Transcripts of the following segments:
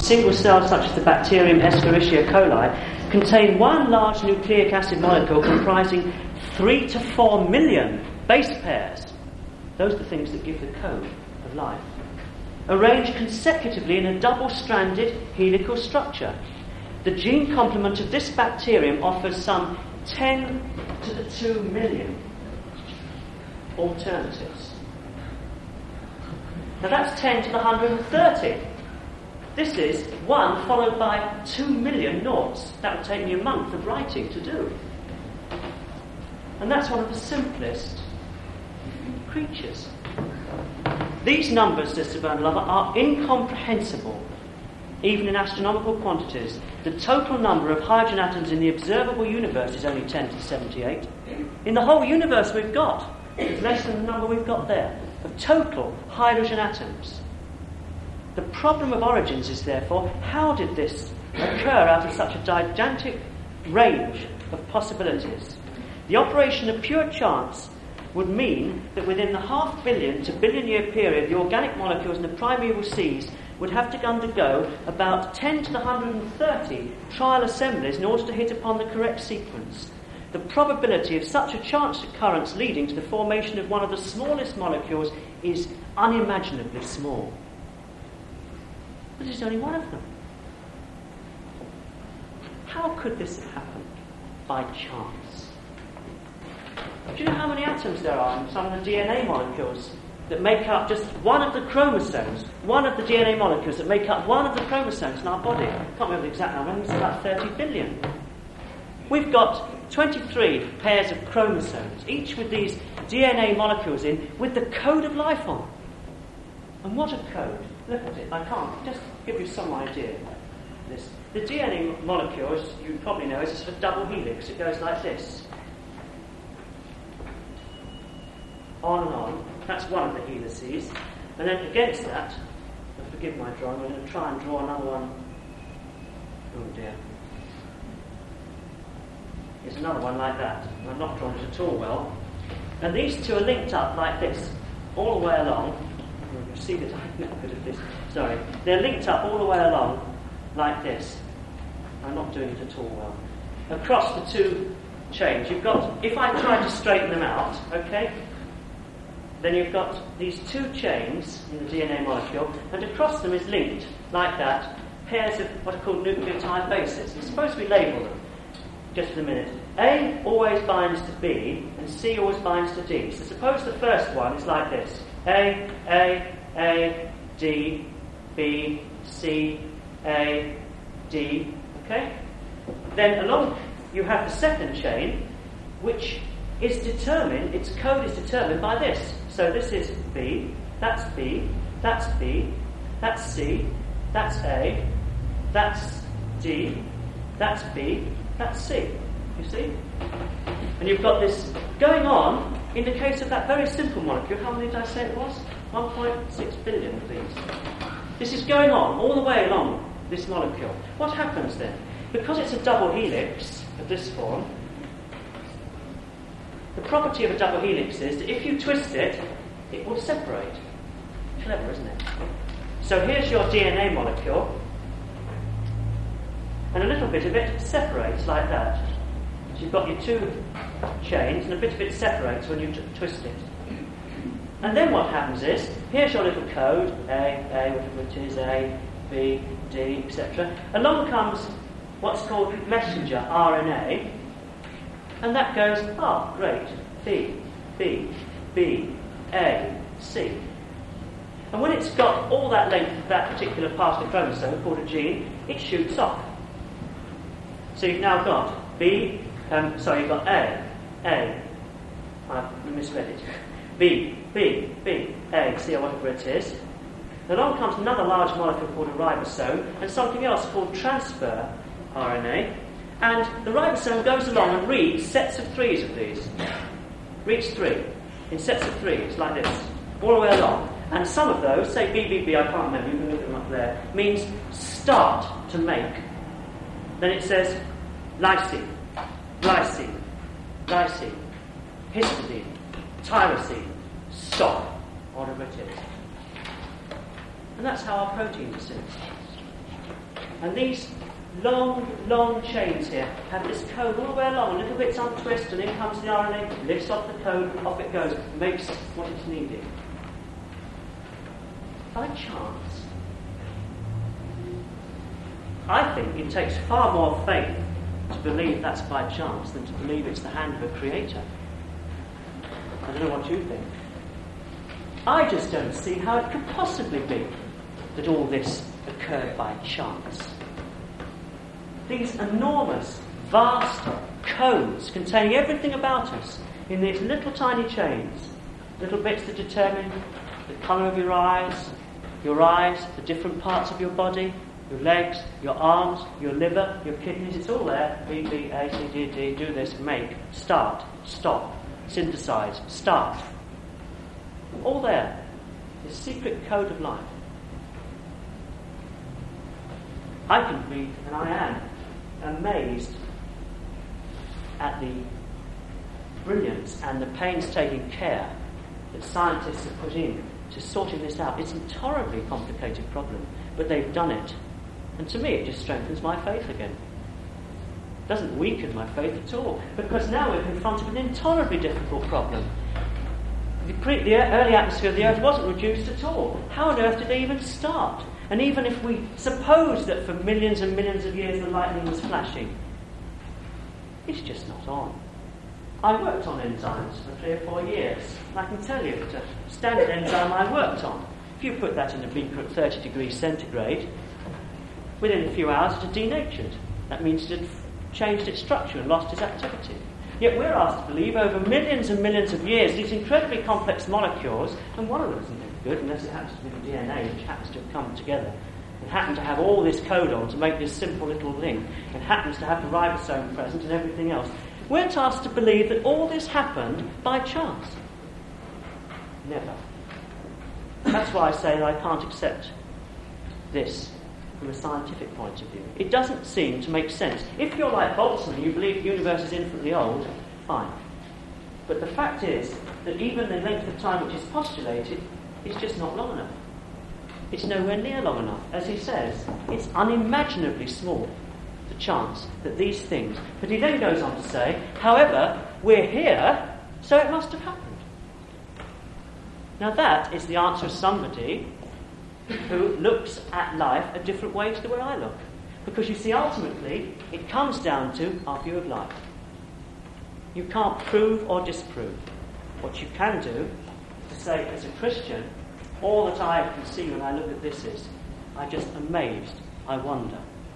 single cells such as the bacterium Escherichia coli contain one large nucleic acid molecule comprising 3 to 4 million base pairs. Those are the things that give the code of life. Arranged consecutively in a double-stranded helical structure. The gene complement of this bacterium offers some 10 to the 2 million alternatives. Now that's 10 to the 130. This is 1 followed by 2 million noughts. That would take me a month of writing to do. And that's one of the simplest creatures. These numbers, says Sir Bernard Lover, are incomprehensible, even in astronomical quantities. The total number of hydrogen atoms in the observable universe is only 10 to 78. In the whole universe we've got, it's less than the number we've got there, of total hydrogen atoms. The problem of origins is, therefore, how did this occur out of such a gigantic range of possibilities? The operation of pure chance would mean that within the 500 million to billion year period, the organic molecules in the primeval seas would have to undergo about 10 to the 130 trial assemblies in order to hit upon the correct sequence. The probability of such a chance occurrence leading to the formation of one of the smallest molecules is unimaginably small. But this is only one of them. How could this have happened? By chance. Do you know how many atoms there are in some of the DNA molecules that make up just one of the chromosomes? One of the DNA molecules that make up one of the chromosomes in our body. I can't remember the exact number, it's about 30 billion. We've got 23 pairs of chromosomes, each with these DNA molecules in, with the code of life on. And what a code. Look at it. I can't just give you some idea of this. The DNA molecule, as you probably know, is a sort of double helix. It goes like this. On and on. That's one of the helices. And then against that, forgive my drawing, I'm going to try and draw another one. Oh dear. Here's another one like that. I'm not drawing it at all well. And these two are linked up like this, all the way along. You see that I'm not good at this. Sorry. They're linked up all the way along like this. I'm not doing it at all well. Across the two chains, you've got, if I try to straighten them out, okay, then you've got these two chains in the DNA molecule, and across them is linked, like that, pairs of what are called nucleotide bases. And suppose we label them, just for a minute. A always binds to B, and C always binds to D. So suppose the first one is like this. A, D, B, C, A, D, okay? Then along you have the second chain, which is determined, its code is determined by this. So this is B, that's B, that's B, that's C, that's A, that's D, that's B, that's C. You see? And you've got this going on in the case of that very simple molecule. How many did I say it was? 1.6 billion of these. This is going on all the way along this molecule. What happens then? Because it's a double helix of this form, the property of a double helix is that if you twist it, it will separate. Clever, isn't it? So here's your DNA molecule, and a little bit of it separates like that. So you've got your two chains, and a bit of it separates when you twist it. And then what happens is, here's your little code, A, whatever it is, A, B, D, etc. Along comes what's called messenger RNA, and that goes, great, B, A, C. And when it's got all that length of that particular part of the chromosome, called a gene, it shoots off. So you've now got you've got A, I've misread it, B, A, C, or whatever it is. Along comes another large molecule called a ribosome, and something else called transfer RNA. And the ribosome goes along and reads sets of threes of these. Reads 3 in sets of threes, like this, all the way along. And some of those, say BBB, I can't remember, you can look them up there, means start to make. Then it says lysine, glycine, histidine, tyrosine, stop, whatever it is. And that's how our proteins are synthesized. And these long chains here have this code all the way along. A little bit's untwisted, and in comes the RNA, lifts off the code, off it goes, makes what it's needed. By chance. I think it takes far more faith to believe that's by chance than to believe it's the hand of a creator. I don't know what you think. I just don't see how it could possibly be that all this occurred by chance. These enormous, vast codes containing everything about us in these little tiny chains, little bits that determine the colour of your eyes, the different parts of your body, your legs, your arms, your liver, your kidneys, it's all there. B, B, A, C, D, D, do this, make, start, stop, synthesize, start. All there. The secret code of life. I can be, and I am, amazed at the brilliance and the painstaking care that scientists have put in to sorting this out. It's a horribly complicated problem, but they've done it. And to me, it just strengthens my faith again. It doesn't weaken my faith at all, because now we're confronted with an intolerably difficult problem. The early atmosphere of the Earth wasn't reduced at all. How on earth did they even start? And even if we suppose that for millions and millions of years the lightning was flashing, it's just not on. I worked on enzymes for 3 or 4 years. And I can tell you that a standard enzyme I worked on, if you put that in a beaker at 30 degrees centigrade, within a few hours it had denatured. That means it had changed its structure and lost its activity. Yet we're asked to believe over millions and millions of years these incredibly complex molecules, and one of them isn't any good unless it happens to be the DNA, which happens to have come together and happen to have all this codon to make this simple little link, and happens to have the ribosome present and everything else. We're tasked to believe that all this happened by chance. Never. That's why I say I can't accept this from a scientific point of view. It doesn't seem to make sense. If you're like Boltzmann and you believe the universe is infinitely old, fine. But the fact is that even the length of time which is postulated is just not long enough. It's nowhere near long enough. As he says, it's unimaginably small, the chance that these things... But he then goes on to say, however, we're here, so it must have happened. Now that is the answer of somebody who looks at life a different way to the way I look. Because you see, ultimately, it comes down to our view of life. You can't prove or disprove. What you can do is to say, as a Christian, all that I can see when I look at this is, I'm just amazed, I wonder.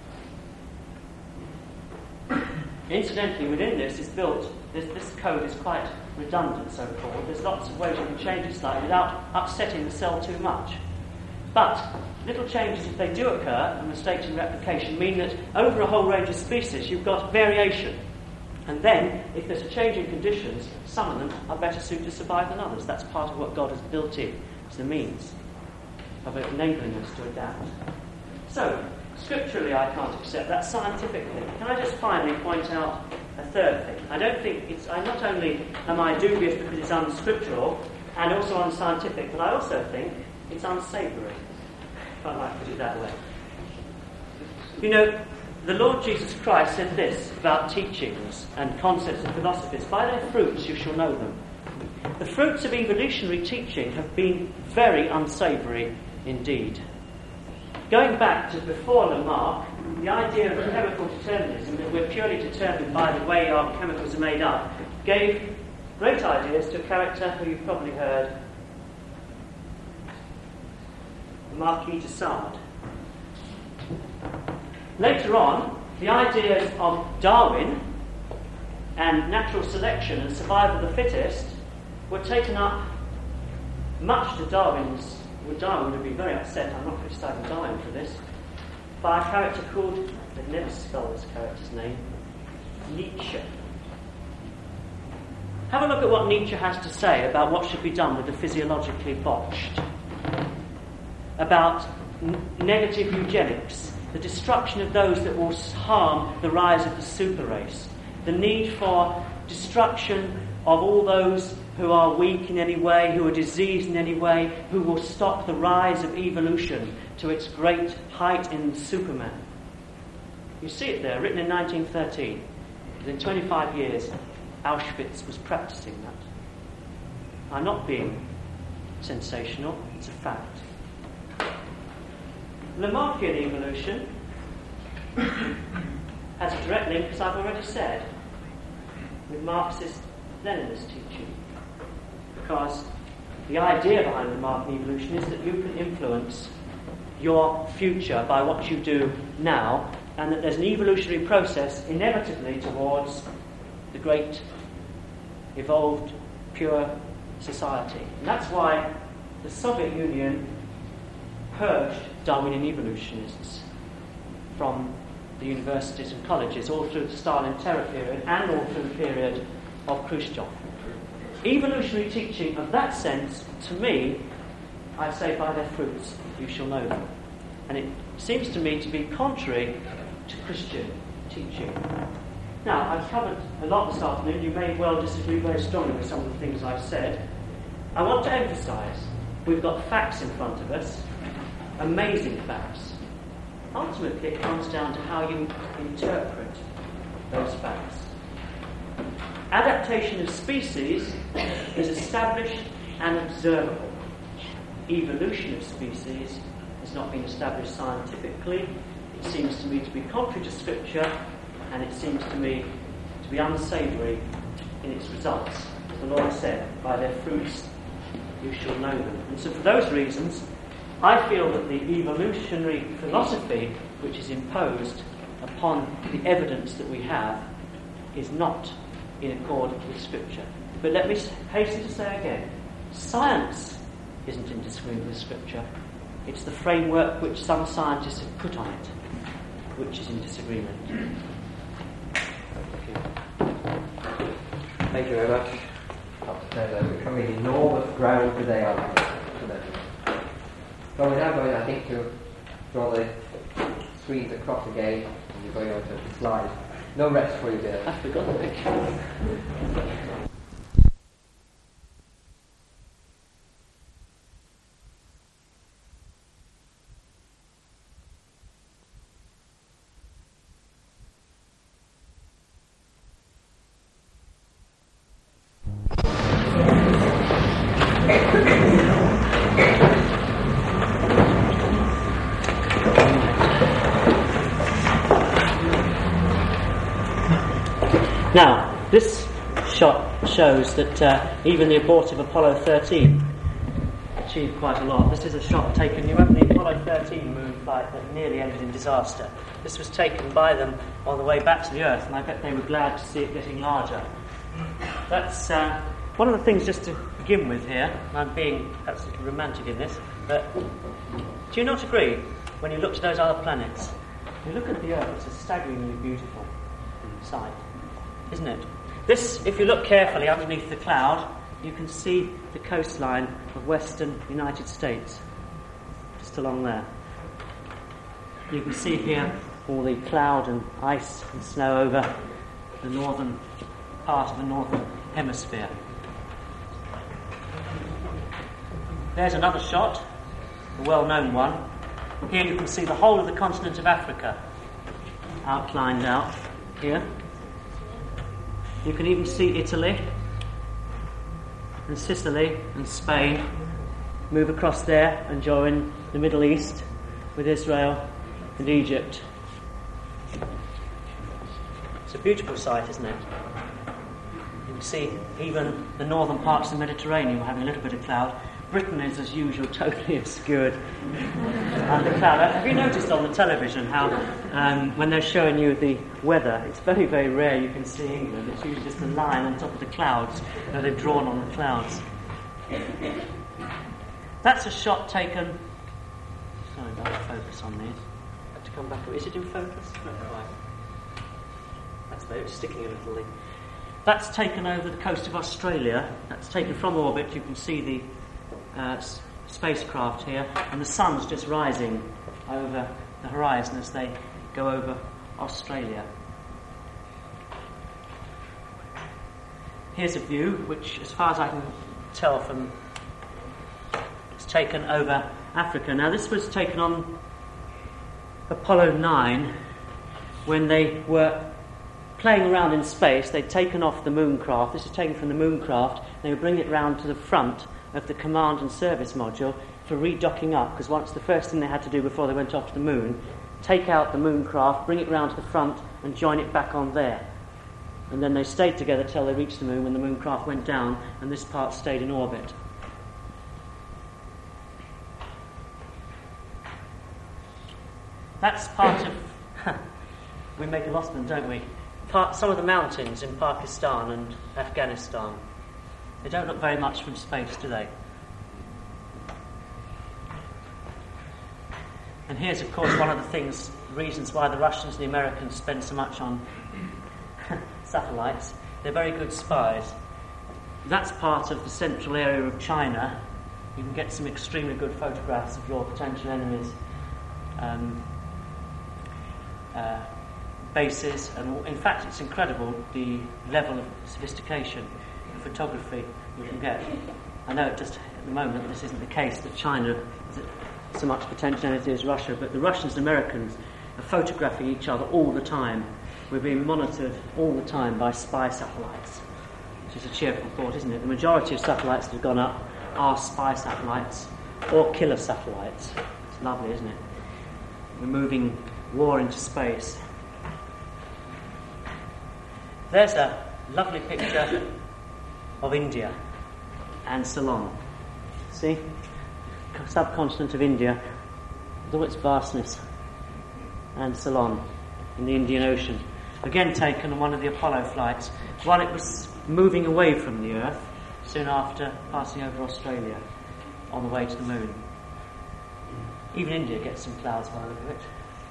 Incidentally, within this is built, this code is quite redundant, so-called. There's lots of ways you can change it slightly without upsetting the cell too much. But little changes, if they do occur, and mistakes in replication, mean that over a whole range of species you've got variation. And then, if there's a change in conditions, some of them are better suited to survive than others. That's part of what God has built in as the means of enabling us to adapt. So, scripturally I can't accept that. Scientifically, can I just finally point out a third thing? I don't think it's... not only am I dubious because it's unscriptural and also unscientific, but I also think it's unsavoury, if I might put it that way. You know, the Lord Jesus Christ said this about teachings and concepts and philosophies: by their fruits you shall know them. The fruits of evolutionary teaching have been very unsavoury indeed. Going back to before Lamarck, the idea of chemical determinism, that we're purely determined by the way our chemicals are made up, gave great ideas to a character who you've probably heard, Marquis de Sade. Later on, the ideas of Darwin and natural selection and survival of the fittest were taken up, much to Darwin's... Well, Darwin would be very upset, I'm not criticising Darwin for this, by a character called... They've never spelled this character's name. Nietzsche. Have a look at what Nietzsche has to say about what should be done with the physiologically botched. About negative eugenics, the destruction of those that will harm the rise of the super race, the need for destruction of all those who are weak in any way, who are diseased in any way, who will stop the rise of evolution to its great height in Superman. You see it there, written in 1913. Within 25 years, Auschwitz was practicing that. I'm not being sensational, it's a fact. Lamarckian evolution has a direct link, as I've already said, with Marxist-Leninist teaching. Because the idea behind Lamarckian evolution is that you can influence your future by what you do now, and that there's an evolutionary process inevitably towards the great, evolved, pure society. And that's why the Soviet Union purged Darwinian evolutionists from the universities and colleges all through the Stalin terror period and all through the period of Khrushchev. Evolutionary teaching of that sense, to me, I say by their fruits you shall know them. And it seems to me to be contrary to Christian teaching. Now, I've covered a lot this afternoon. You may well disagree very strongly with some of the things I've said. I want to emphasise we've got facts in front of us, amazing facts. Ultimately, it comes down to how you interpret those facts. Adaptation of species is established and observable. Evolution of species has not been established scientifically. It seems to me to be contrary to Scripture, and it seems to me to be unsavoury in its results. As the Lord said, by their fruits you shall know them. And so for those reasons, I feel that the evolutionary philosophy which is imposed upon the evidence that we have is not in accord with Scripture. But let me hasten to say again, science isn't in disagreement with Scripture. It's the framework which some scientists have put on it which is in disagreement. Thank you very much, Dr. Taylor. We're covering enormous ground today, aren't we? So we're now going, I think, to draw the screens across again, and we're going on to the slides. No rest for you there. I forgot the picture. Now, this shot shows that even the abortive Apollo 13 achieved quite a lot. This is a shot taken, you remember the Apollo 13 moon flight that nearly ended in disaster. This was taken by them on the way back to the Earth, and I bet they were glad to see it getting larger. That's one of the things, just to begin with here, and I'm being absolutely romantic in this, but do you not agree, when you look to those other planets, you look at the Earth, it's a staggeringly beautiful sight, isn't it? This, if you look carefully underneath the cloud, you can see the coastline of western United States, just along there. You can see here all the cloud and ice and snow over the northern part of the northern hemisphere. There's another shot, a well-known one. Here you can see the whole of the continent of Africa outlined out here. You can even see Italy and Sicily and Spain move across there and join the Middle East with Israel and Egypt. It's a beautiful sight, isn't it? You can see even the northern parts of the Mediterranean were having a little bit of cloud. Britain is, as usual, totally obscured under cloud. Have you noticed on the television how when they're showing you the weather, it's very, very rare you can see England. It's usually just a line on top of the clouds that they've drawn on the clouds. That's a shot taken... Sorry, I don't focus on these. I have to come back. Is it in focus? No, right. That's better. It's sticking a little. That's taken over the coast of Australia. That's taken from orbit. You can see the spacecraft here, and the sun's just rising over the horizon as they go over Australia. Here's a view which, as far as I can tell from, it's taken over Africa. Now this was taken on Apollo 9, when they were playing around in space, they'd taken off the Mooncraft. This is taken from the Mooncraft. They would bring it round to the front of the command and service module for redocking up, because once the first thing they had to do before they went off to the moon, take out the Mooncraft, bring it round to the front and join it back on there. And then they stayed together till they reached the moon when the Mooncraft went down and this part stayed in orbit. That's part of... we make a lot of them, don't we? Some of the mountains in Pakistan and Afghanistan. They don't look very much from space, do they? And here's, of course, one of the reasons why the Russians and the Americans spend so much on satellites. They're very good spies. That's part of the central area of China. You can get some extremely good photographs of your potential enemies' bases, and in fact it's incredible the level of sophistication of photography you can get. I know just at the moment this isn't the case, that China has so much potential energy as Russia, but the Russians and Americans are photographing each other all the time. We're being monitored all the time by spy satellites, which is a cheerful thought, isn't it? The majority of satellites that have gone up are spy satellites or killer satellites. It's lovely, isn't it? We're moving war into space. There's a lovely picture of India and Ceylon. See? Subcontinent of India, with all its vastness, and Ceylon in the Indian Ocean. Again taken on one of the Apollo flights while it was moving away from the Earth, soon after passing over Australia on the way to the moon. Even India gets some clouds by the look of it.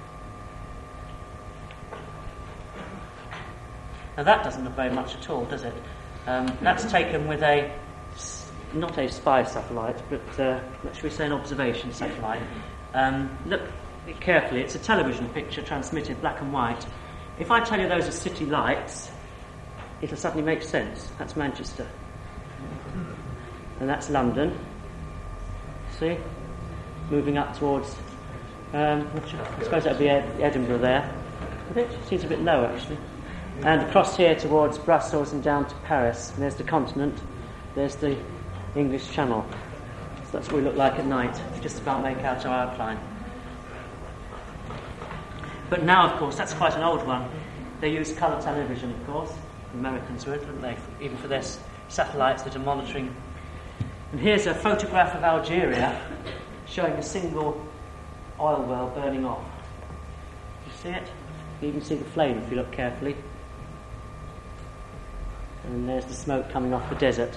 Now that doesn't look very much at all, does it? That's taken with not a spy satellite, but should we say an observation satellite. Look carefully, it's a television picture transmitted black and white. If I tell you those are city lights, it'll suddenly make sense. That's Manchester. And that's London. See? Moving up towards, I suppose that would be Edinburgh there. It seems a bit low actually. And across here towards Brussels and down to Paris. And there's the continent. There's the English Channel. So that's what we look like at night. We just about make out our outline. But now, of course, that's quite an old one. They use colour television, of course. The Americans would, wouldn't they? Even for their satellites that are monitoring. And here's a photograph of Algeria showing a single oil well burning off. You see it? You can see the flame if you look carefully. And there's the smoke coming off the desert.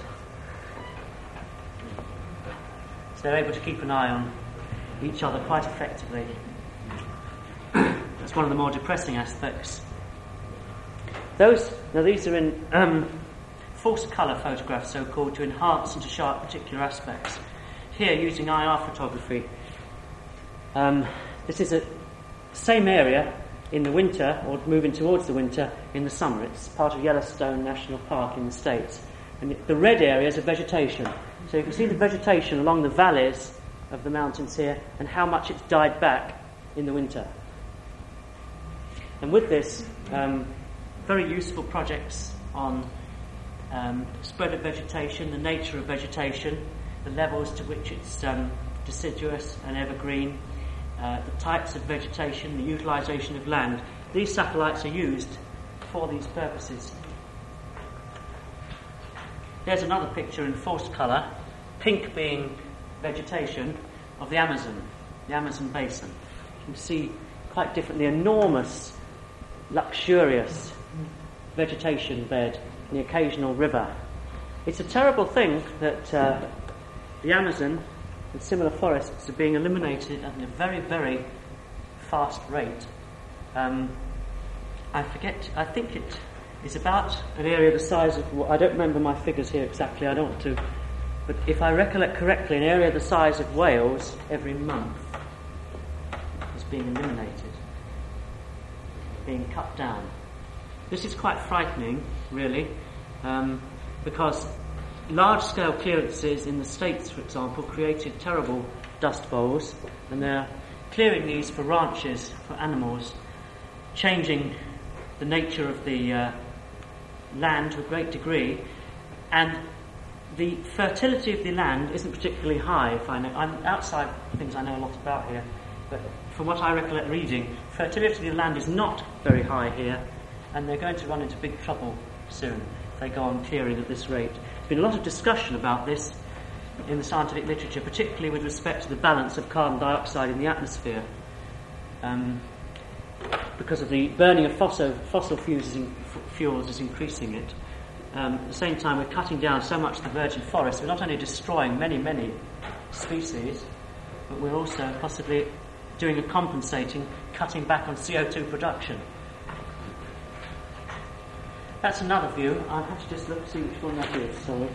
So they're able to keep an eye on each other quite effectively. That's one of the more depressing aspects. These are in false colour photographs, so-called, to enhance and to show up particular aspects. Here, using IR photography, this is the same area in the winter, or moving towards the winter in the summer. It's part of Yellowstone National Park in the States. And the red areas are vegetation. So you can see the vegetation along the valleys of the mountains here and how much it's died back in the winter. And with this, very useful projects on spread of vegetation, the nature of vegetation, the levels to which it's deciduous and evergreen, the types of vegetation, the utilisation of land. These satellites are used for these purposes. There's another picture in false colour, pink being vegetation, of the Amazon basin. You can see quite differently enormous, luxurious vegetation bed and the occasional river. It's a terrible thing that the Amazon and similar forests are being eliminated at a very, very fast rate. I think it is about an area the size of, I don't remember my figures here exactly, I don't want to, but if I recollect correctly, an area the size of Wales every month is being eliminated, being cut down. This is quite frightening, really, because large-scale clearances in the States, for example, created terrible dust bowls, and they're clearing these for ranches, for animals, changing the nature of the land to a great degree, and the fertility of the land isn't particularly high. I'm outside things I know a lot about here, but from what I recollect reading, fertility of the land is not very high here, and they're going to run into big trouble soon if they go on clearing at this rate. There's been a lot of discussion about this in the scientific literature, particularly with respect to the balance of carbon dioxide in the atmosphere, because of the burning of fossil fuels is increasing it. At the same time, we're cutting down so much of the virgin forest. We're not only destroying many, many species, but we're also possibly doing a compensating, cutting back on CO2 production. That's another view. I'll have to just look to see which one that is. Sorry.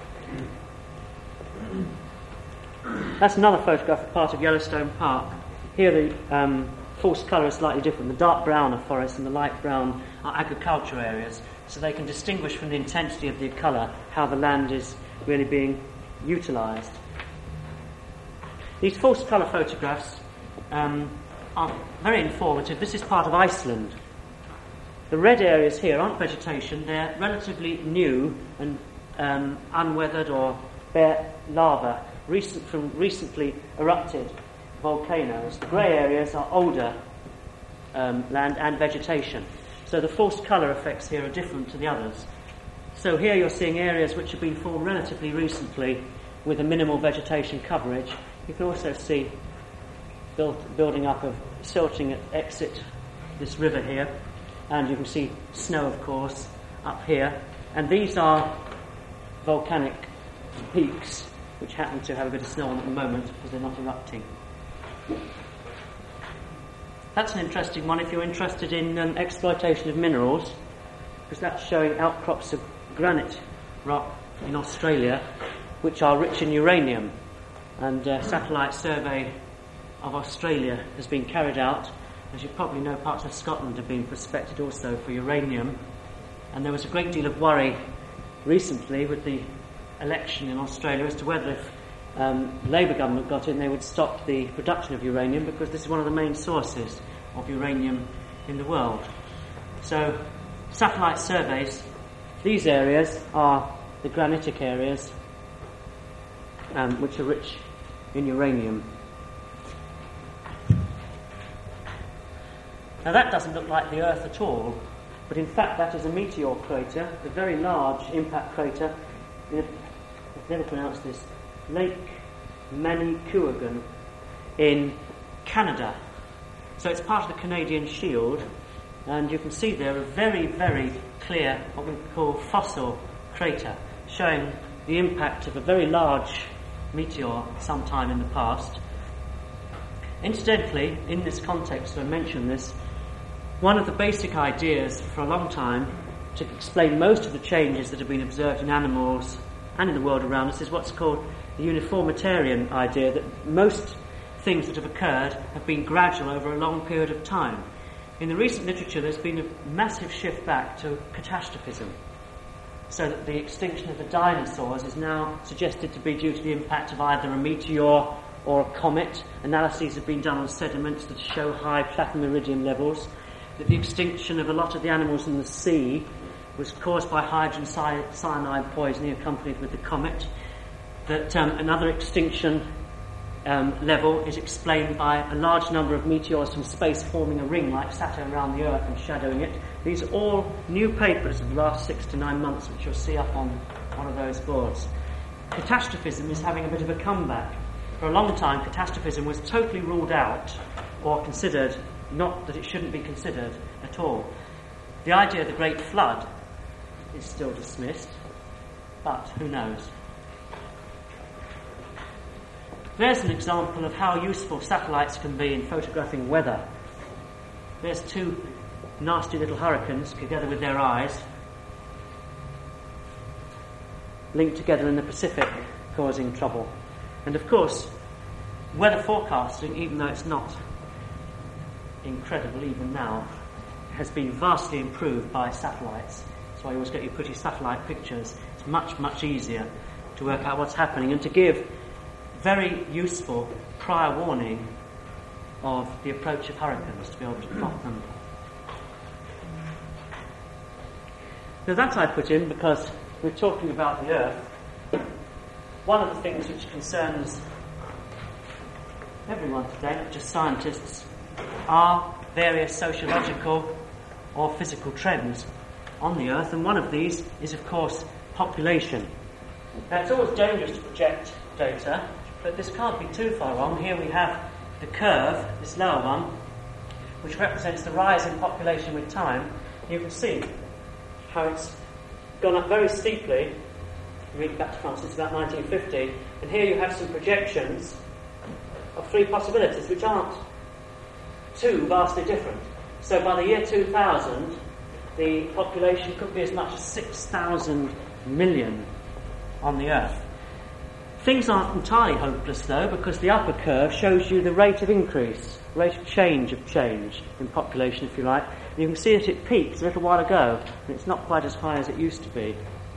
That's another photograph of part of Yellowstone Park. Here the false colour is slightly different. The dark brown are forests and the light brown are agricultural areas, so they can distinguish from the intensity of the colour how the land is really being utilised. These false colour photographs are very informative. This is part of Iceland. The red areas here aren't vegetation, they're relatively new and unweathered or bare lava, from recently erupted volcanoes. The grey areas are older land and vegetation. So the false colour effects here are different to the others. So here you're seeing areas which have been formed relatively recently with a minimal vegetation coverage. You can also see building up of silting at exit this river here, and you can see snow, of course, up here. And these are volcanic peaks which happen to have a bit of snow on at the moment because they're not erupting. That's an interesting one if you're interested in exploitation of minerals, because that's showing outcrops of granite rock in Australia which are rich in uranium. And a satellite survey of Australia has been carried out. As you probably know, parts of Scotland have been prospected also for uranium. And there was a great deal of worry recently with the election in Australia as to whether if the Labour government got in, they would stop the production of uranium, because this is one of the main sources of uranium in the world. So, satellite surveys, these areas are the granitic areas, which are rich in uranium. Now that doesn't look like the Earth at all, but in fact that is a meteor crater, a very large impact crater, I've never pronounced this, Lake Manicouagan in Canada. So it's part of the Canadian Shield, and you can see there a very, very clear, what we call fossil crater, showing the impact of a very large meteor sometime in the past. Incidentally, in this context, I mentioned this, one of the basic ideas for a long time to explain most of the changes that have been observed in animals and in the world around us is what's called the uniformitarian idea, that most things that have occurred have been gradual over a long period of time. In the recent literature, there's been a massive shift back to catastrophism, so that the extinction of the dinosaurs is now suggested to be due to the impact of either a meteor or a comet. Analyses have been done on sediments that show high platinum iridium levels, that the extinction of a lot of the animals in the sea was caused by hydrogen cyanide poisoning accompanied with the comet, that another extinction level is explained by a large number of meteors from space forming a ring like Saturn around the Earth and shadowing it. These are all new papers of the last 6 to 9 months, which you'll see up on one of those boards. Catastrophism is having a bit of a comeback. For a long time, catastrophism was totally ruled out or considered, not that it shouldn't be considered at all. The idea of the Great Flood is still dismissed, but who knows? There's an example of how useful satellites can be in photographing weather. There's 2 nasty little hurricanes together with their eyes, linked together in the Pacific, causing trouble. And of course, weather forecasting, even though it's not incredible even now, has been vastly improved by satellites. That's why you always get your pretty satellite pictures. It's much, much easier to work out what's happening and to give very useful prior warning of the approach of hurricanes, to be able to plot them So that I put in because we're talking about the Earth. One of the things which concerns everyone today, not just scientists, are various sociological or physical trends on the Earth, and one of these is, of course, population. Now, it's always dangerous to project data, but this can't be too far wrong. Here we have the curve, this lower one, which represents the rise in population with time. You can see how it's gone up very steeply. Read back to France, it's about 1950, and here you have some projections of three possibilities which aren't too vastly different. So by the year 2000, the population could be as much as 6,000 million on the Earth. Things aren't entirely hopeless though, because the upper curve shows you the rate of increase, rate of change in population, if you like. And you can see that it peaked a little while ago, and it's not quite as high as it used to be.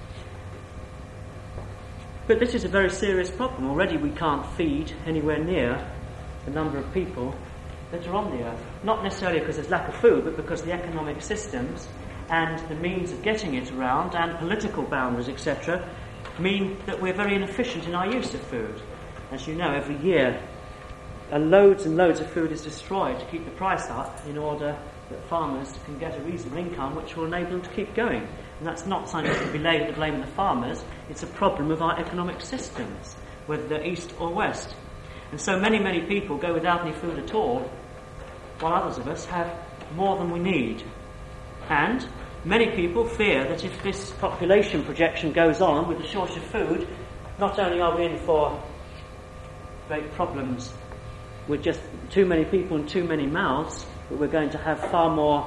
But this is a very serious problem. Already we can't feed anywhere near the number of people that are on the Earth. Not necessarily because there's lack of food, but because the economic systems and the means of getting it around and political boundaries, etc., mean that we're very inefficient in our use of food. As you know, every year loads and loads of food is destroyed to keep the price up in order that farmers can get a reasonable income which will enable them to keep going. And that's not something that can be laid at the blame of the farmers. It's a problem of our economic systems, whether they're east or west. And so many people go without any food at all, while others of us have more than we need. And many people fear that if this population projection goes on with the shortage of food, not only are we in for great problems with just too many people and too many mouths, but we're going to have far more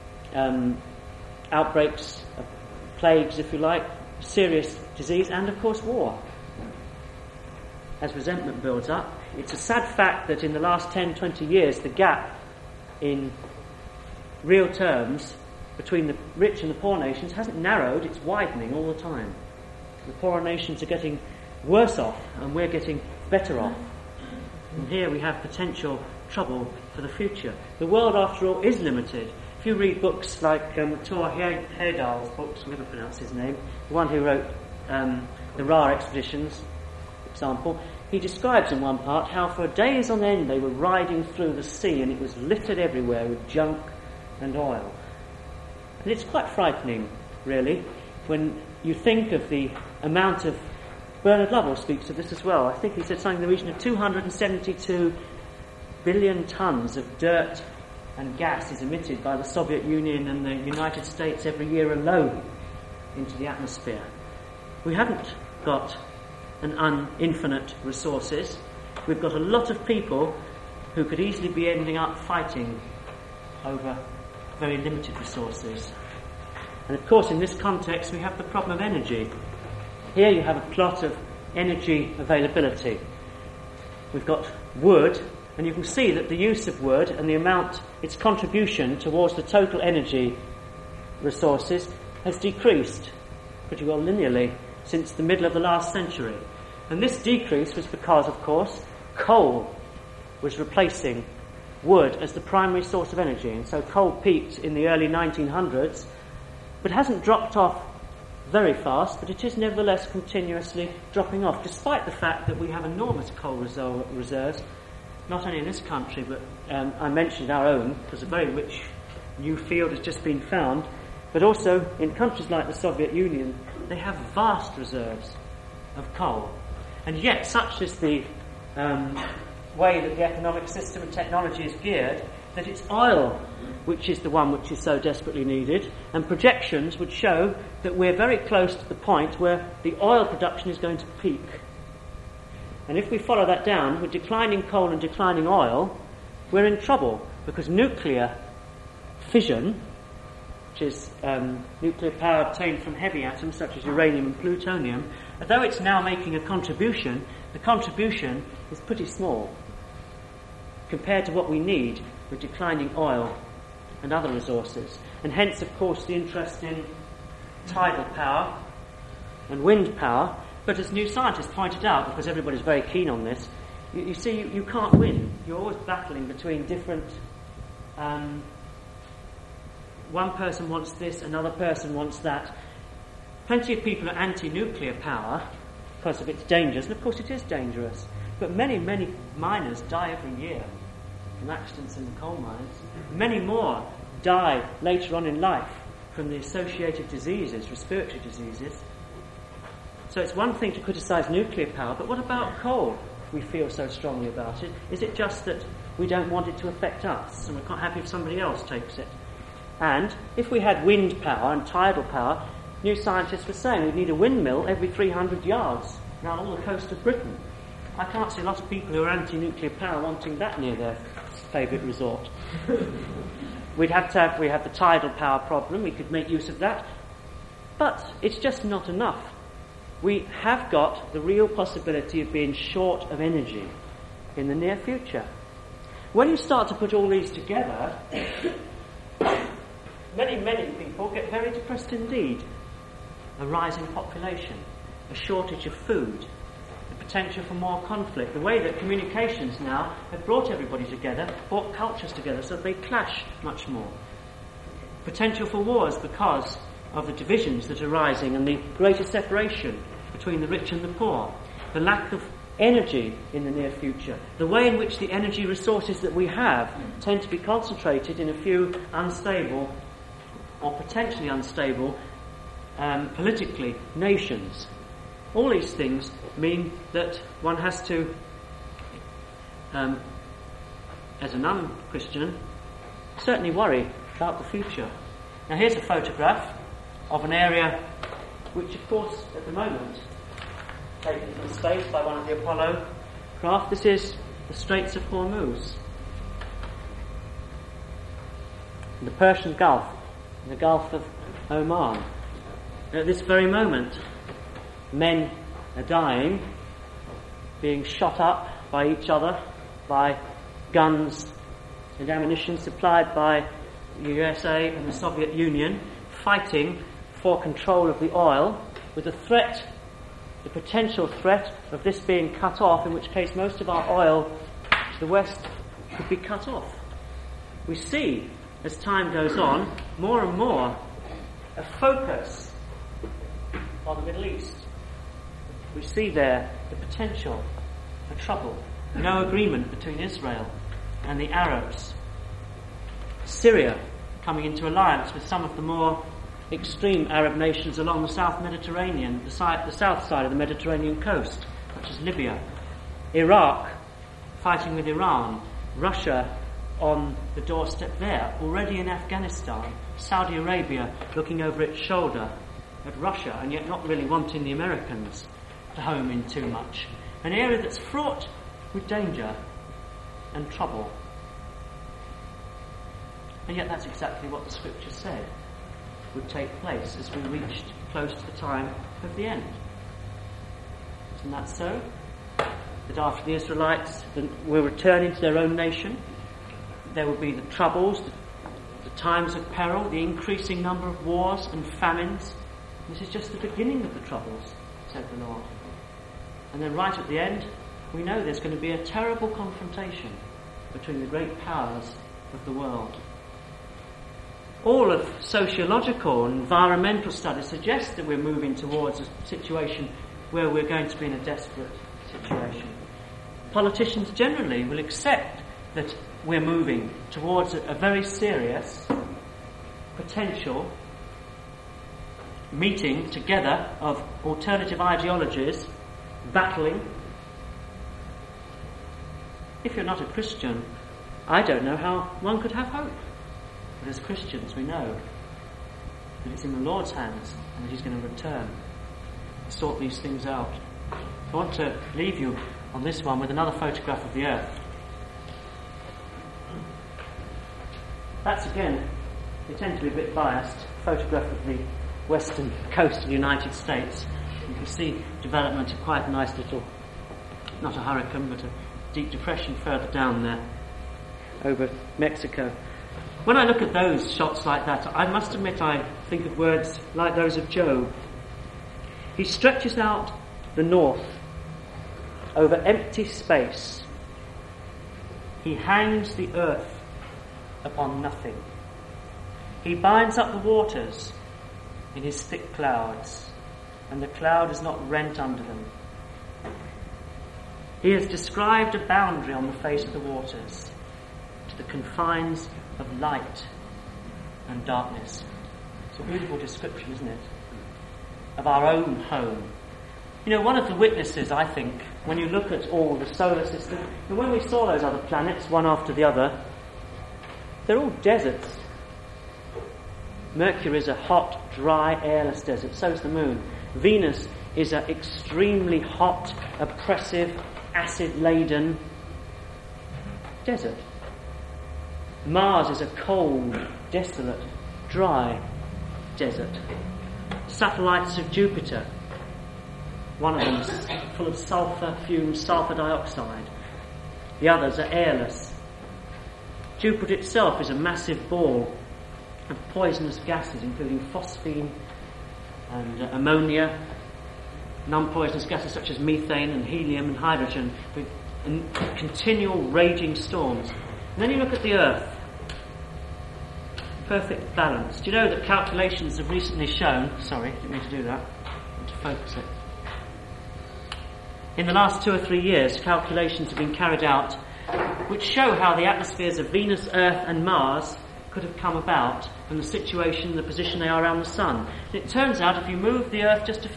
outbreaks, plagues, if you like, serious disease, and of course war. As resentment builds up, it's a sad fact that in the last 10-20 years the gap in real terms between the rich and the poor nations hasn't narrowed, it's widening all the time. The poorer nations are getting worse off and we're getting better off. And here we have potential trouble for the future. The world, after all, is limited. If you read books like Thor Heyerdahl's books, I never pronounce his name, the one who wrote the Ra expeditions, for example, he describes in one part how for days on end they were riding through the sea and it was littered everywhere with junk and oil. And it's quite frightening, really, when you think of the amount of... Bernard Lovell speaks of this as well. I think he said something in the region of 272 billion tons of dirt and gas is emitted by the Soviet Union and the United States every year alone into the atmosphere. We haven't got infinite resources. We've got a lot of people who could easily be ending up fighting over very limited resources. And of course, in this context, we have the problem of energy. Here you have a plot of energy availability. We've got wood, and you can see that the use of wood and the amount, its contribution towards the total energy resources has decreased pretty well linearly since the middle of the last century. And this decrease was because, of course, coal was replacing wood as the primary source of energy. And so coal peaked in the early 1900s, but hasn't dropped off very fast, but it is nevertheless continuously dropping off, despite the fact that we have enormous coal reserves, not only in this country, but I mentioned our own, because a very rich new field has just been found, but also in countries like the Soviet Union, they have vast reserves of coal. And yet, such is the way that the economic system and technology is geared, that it's oil which is the one which is so desperately needed, and projections would show that we're very close to the point where the oil production is going to peak. And if we follow that down, with declining coal and declining oil, we're in trouble, because nuclear fission, which is nuclear power obtained from heavy atoms such as uranium and plutonium, although it's now making a contribution, the contribution is pretty small compared to what we need with declining oil and other resources. And hence, of course, the interest in tidal power and wind power. But as New Scientist pointed out, because everybody's very keen on this, you see, you can't win. You're always battling between different... one person wants this, another person wants that. Plenty of people are anti-nuclear power because of its dangers, and of course it is dangerous. But many, many miners die every year from accidents in the coal mines. Many more die later on in life from the associated diseases, respiratory diseases. So it's one thing to criticise nuclear power, but what about coal? We feel so strongly about it. Is it just that we don't want it to affect us and we're quite happy if somebody else takes it? And if we had wind power and tidal power, new scientists were saying we'd need a windmill every 300 yards around all the coast of Britain. I can't see a lot of people who are anti-nuclear power wanting that near their favourite resort. We have the tidal power problem, we could make use of that. But it's just not enough. We have got the real possibility of being short of energy in the near future. When you start to put all these together, many people get very depressed indeed. A rising population, a shortage of food, the potential for more conflict, the way that communications now have brought everybody together, brought cultures together so that they clash much more. Potential for wars because of the divisions that are rising and the greater separation between the rich and the poor, the lack of energy in the near future, the way in which the energy resources that we have tend to be concentrated in a few unstable or potentially unstable politically nations. All these things mean that one has to, as a non-Christian, certainly worry about the future. Now here's a photograph of an area which, of course, at the moment, taken from space by one of the Apollo craft. This is the Straits of Hormuz, the Persian Gulf, and the Gulf of Oman. At this very moment, men are dying, being shot up by each other, by guns and ammunition supplied by the USA and the Soviet Union, fighting for control of the oil, with the potential threat of this being cut off, in which case most of our oil to the west could be cut off. We see, as time goes on, more and more a focus on the Middle East. We see there the potential for trouble. No agreement between Israel and the Arabs. Syria coming into alliance with some of the more extreme Arab nations along the South Mediterranean, the south side of the Mediterranean coast, such as Libya. Iraq fighting with Iran. Russia on the doorstep there, already in Afghanistan. Saudi Arabia looking over its shoulder at Russia and yet not really wanting the Americans to home in too much. An area that's fraught with danger and trouble. And yet that's exactly what the scripture said would take place as we reached close to the time of the end. Isn't that so? That after the Israelites will return into their own nation, there will be the troubles, the times of peril, the increasing number of wars and famines. This is just the beginning of the troubles, said the Lord. And then right at the end, we know there's going to be a terrible confrontation between the great powers of the world. All of sociological and environmental studies suggest that we're moving towards a situation where we're going to be in a desperate situation. Politicians generally will accept that we're moving towards a very serious potential meeting together of alternative ideologies battling. If you're not a Christian, I don't know how one could have hope. But as Christians, we know that it's in the Lord's hands and that He's going to return to sort these things out. I want to leave you on this one with another photograph of the earth. That's again, we tend to be a bit biased, a photograph of the western coast of the United States. You can see development of quite a nice little, not a hurricane, but a deep depression further down there over Mexico. When I look at those shots like that, I must admit I think of words like those of Job. He stretches out the north over empty space. He hangs the earth upon nothing. He binds up the waters in his thick clouds. and the cloud is not rent under them. He has described a boundary on the face of the waters, to the confines of light and darkness. It's a beautiful description, isn't it? Of our own home. You know, one of the witnesses, I think, when you look at all the solar system, and when we saw those other planets, one after the other, they're all deserts. Mercury is a hot, dry, airless desert. So is the moon. Venus is an extremely hot, oppressive, acid-laden desert. Mars is a cold, desolate, dry desert. Satellites of Jupiter, one of them is full of sulfur fumes, sulfur dioxide. The others are airless. Jupiter itself is a massive ball of poisonous gases, including phosphine and ammonia, non-poisonous gases such as methane and helium and hydrogen, with continual raging storms. And then you look at the Earth. Perfect balance. Do you know that calculations have recently shown... Sorry, didn't mean to do that. I want to focus it. In the last 2 or 3 years, calculations have been carried out which show how the atmospheres of Venus, Earth and Mars could have come about and the situation, the position they are around the Sun. It turns out if you move the Earth just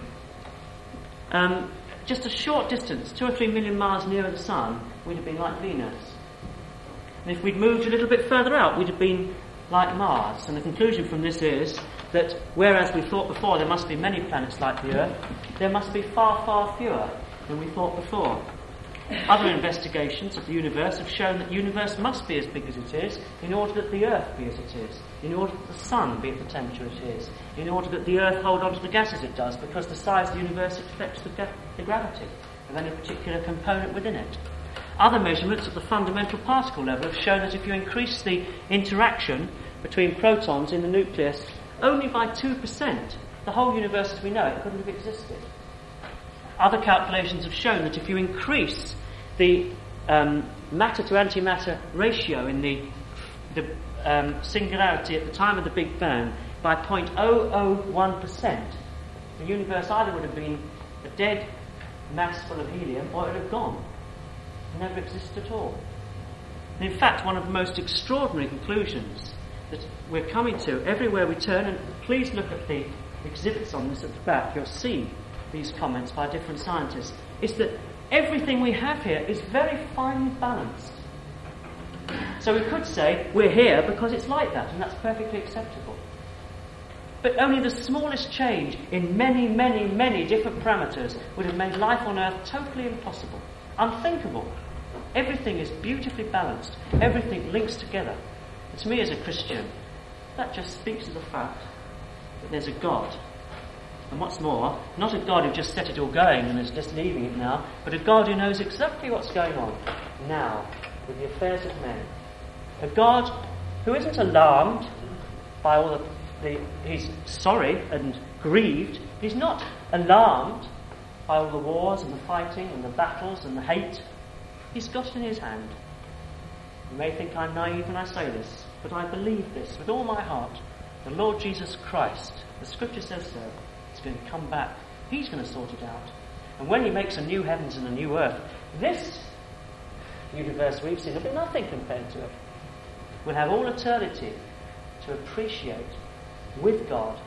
a short distance, 2 or 3 million miles nearer the Sun, we'd have been like Venus. And if we'd moved a little bit further out, we'd have been like Mars. And the conclusion from this is that whereas we thought before there must be many planets like the Earth, there must be far, far fewer than we thought before. Other investigations of the universe have shown that the universe must be as big as it is in order that the Earth be as it is, in order that the Sun be at the temperature it is, in order that the Earth hold on to the gases it does, because the size of the universe affects the gravity of any particular component within it. Other measurements at the fundamental particle level have shown that if you increase the interaction between protons in the nucleus only by 2%, the whole universe as we know it couldn't have existed. Other calculations have shown that if you increase the matter to antimatter ratio in the singularity at the time of the Big Bang by 0.001%, the universe either would have been a dead mass full of helium or it would have gone. It never existed at all. And in fact, one of the most extraordinary conclusions that we're coming to everywhere we turn, and please look at the exhibits on this at the back, you'll see these comments by different scientists, is that everything we have here is very finely balanced. So we could say we're here because it's like that, and that's perfectly acceptable. But only the smallest change in many, many, many different parameters would have made life on Earth totally impossible, unthinkable. Everything is beautifully balanced. Everything links together. And to me as a Christian, that just speaks to the fact that there's a God. And what's more, not a God who just set it all going and is just leaving it now, but a God who knows exactly what's going on now with the affairs of men. A God who isn't alarmed by all he's sorry and grieved. He's not alarmed by all the wars and the fighting and the battles and the hate. He's got it in his hand. You may think I'm naive when I say this, but I believe this with all my heart. The Lord Jesus Christ, the Scripture says so, is going to come back. He's going to sort it out. And when he makes a new heavens and a new earth, this universe we've seen will be nothing compared to it. We'll have all eternity to appreciate with God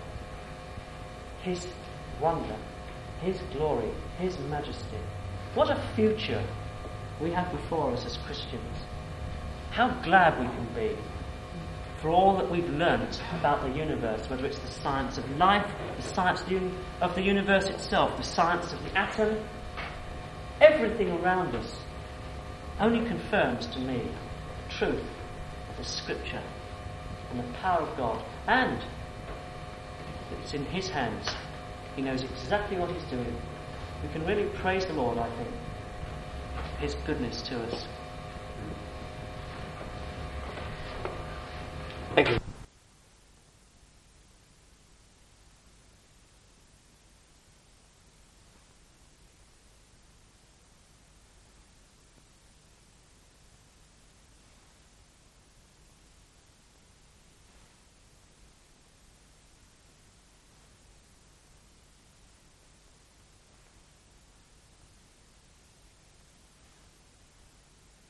his wonder, his glory, his majesty. What a future we have before us as Christians. How glad we can be for all that we've learnt about the universe, whether it's the science of life, the science of the universe itself, the science of the atom. Everything around us only confirms to me the truth of the Scripture and the power of God, and it's in his hands. He knows exactly what he's doing. We can really praise the Lord, I think, for his goodness to us.